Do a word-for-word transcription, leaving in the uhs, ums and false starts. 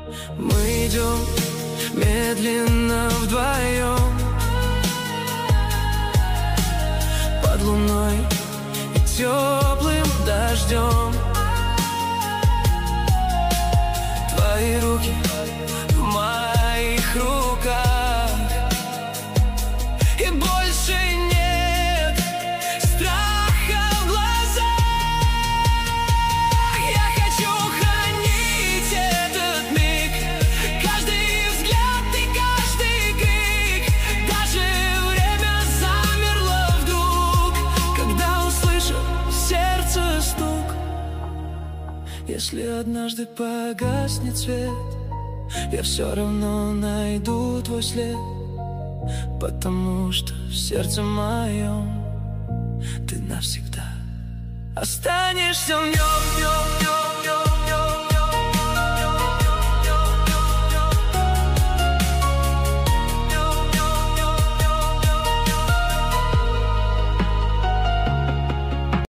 Мы идем медленно вдвоем под луной и теплым дождем. Твои руки в моих руках, и больше нет страха в глазах. Я хочу хранить этот миг, каждый взгляд и каждый крик. Даже время замерло вдруг, когда услышал сердце стук. Если однажды погаснет свет, я все равно найду твой след, потому что в сердце моем ты навсегда останешься в нем, в нем, в нем.